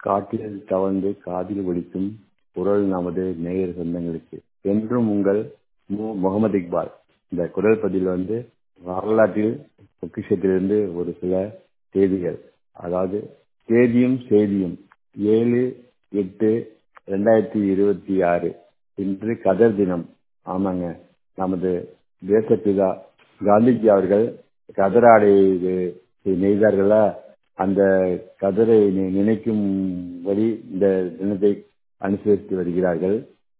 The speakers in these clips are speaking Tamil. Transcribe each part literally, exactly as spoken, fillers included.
காற்றில் தவழ்ந்து காதில் ஒலிக்கும் குரல் நமது நேயர் சொந்தங்களுக்கு என்றும் உங்கள் மு முகமது இக்பால். இந்த குரல் பதிவில் வந்து வரலாற்றில் பொக்கிஷத்திலிருந்து ஒரு சில செய்திகள், அதாவது தேதியும் செய்தியும் ஏழு எட்டு ரெண்டாயிரத்தி இருபத்தி ஆறு இன்று கதர் தினம். ஆமாங்க, நமது தேசப்பிதா காந்திஜி அவர்கள் கதராடை நெய்தார்களா, அந்த கதரை நினைக்கும்படி இந்த தினத்தை அனுசரித்து வருகிறார்கள்.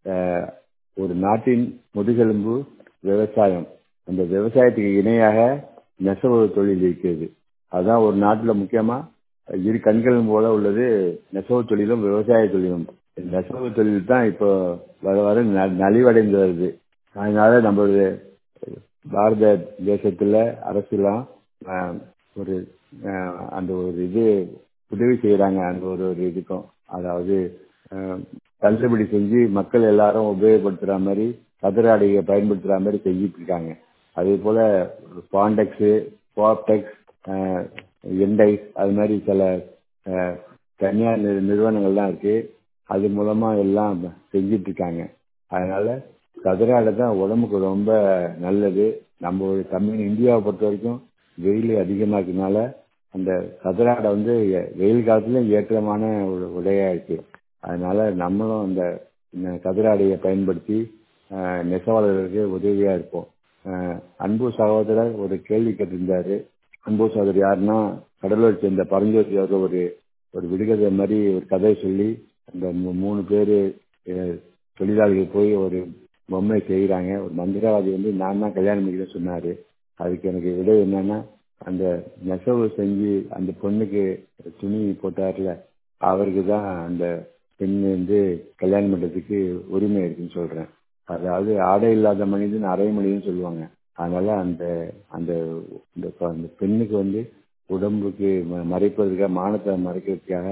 ஒரு நாட்டின் முதுகெலும்பு விவசாயம். அந்த விவசாயத்துக்கு இணையாக நெசவு தொழில் இருக்கிறது. அதுதான் ஒரு நாட்டில் முக்கியமா இரு கண்களும் போல உள்ளது நெசவு தொழிலும் விவசாய தொழிலும். நெசவு தொழில் தான் இப்போ வர வர நலிவடைந்து வருது. அதனால நம்மளுடைய பாரத தேசத்துல அரசுலாம் ஒரு அந்த ஒரு இது உதவி செய்யறாங்க. அந்த ஒரு ஒரு இதுக்கும், அதாவது தள்ளுபடி செஞ்சு மக்கள் எல்லாரும் உபயோகப்படுத்துற மாதிரி கதராடையை பயன்படுத்துற மாதிரி செஞ்சிட்டு இருக்காங்க. அதே போல பாண்டெக்ஸ், பாப்டெக்ஸ், எண்டைஸ் அது மாதிரி சில தனியார் நிறுவனங்கள்லாம் இருக்கு. அது மூலமா எல்லாம் செஞ்சிட்டு இருக்காங்க. அதனால கதராடை தான் உடம்புக்கு ரொம்ப நல்லது. நம்ம தமிழ் இந்தியாவை பொறுத்த வரைக்கும் வெயில் அதிகமாக இருக்கனால அந்த கதராடை வந்து வெயில் காலத்துல ஏற்றமான ஒரு உடையா இருக்கு. அதனால நம்மளும் அந்த கதராடையை பயன்படுத்தி நெசவாளர்களுக்கு உதவியா இருப்போம். அன்பு சகோதரர் ஒரு கேள்வி கேட்டிருந்தாரு. அன்பு சகோதரர் யாருன்னா, கடலூர் சேர்ந்த பரஞ்சோதி அவர்கள் ஒரு ஒரு விடுகதை மாதிரி ஒரு கதை சொல்லி அந்த மூணு பேரு தொழிலாளிகள் போய் ஒரு பொம்மை செய்கிறாங்க. ஒரு மந்திரவாதி வந்து நான் தான் கல்யாணம் பண்ணிக்கிறேன் சொன்னாரு. அதுக்கு எனக்கு விட என்னன்னா, அந்த நெசவு செஞ்சு அந்த பொண்ணுக்கு துணி போட்டார்ல, அவருக்கு தான் அந்த பெண் வந்து கல்யாணம் பண்றதுக்கு உரிமை இருக்குன்னு சொல்றேன். அதாவது ஆடை இல்லாத மனிதன் அரை மனிதன் சொல்லுவாங்க. அதனால அந்த அந்த அந்த பெண்ணுக்கு வந்து உடம்புக்கு மறைப்பதற்காக, மானத்தை மறைக்கிறதுக்காக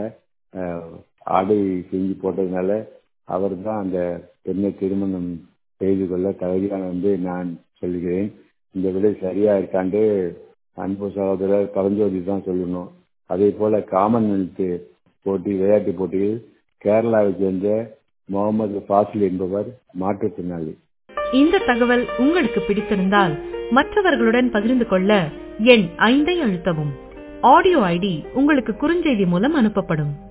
ஆடை செஞ்சு போட்டதுனால அவர் தான் அந்த பெண்ணை திருமணம் செய்து கொள்ள தகுதியான வந்து நான் சொல்கிறேன். இந்த விடை சரியா இருக்காண்டு அன்பு சகோதரர் பரஞ்சோதி தான் சொல்லணும். அதே போல காமன்வெல்த் போட்டி விளையாட்டு போட்டியில் கேரளாவை சேர்ந்த முகமது ஃபாசில் என்பவர் மாற்றுத்திறனாளி. இந்த தகவல் உங்களுக்கு பிடித்திருந்தால் மற்றவர்களுடன் பகிர்ந்து கொள்ள எண் ஐந்தை அழுத்தவும். ஆடியோ ஐடி உங்களுக்கு குறுஞ்செய்தி மூலம் அனுப்பப்படும்.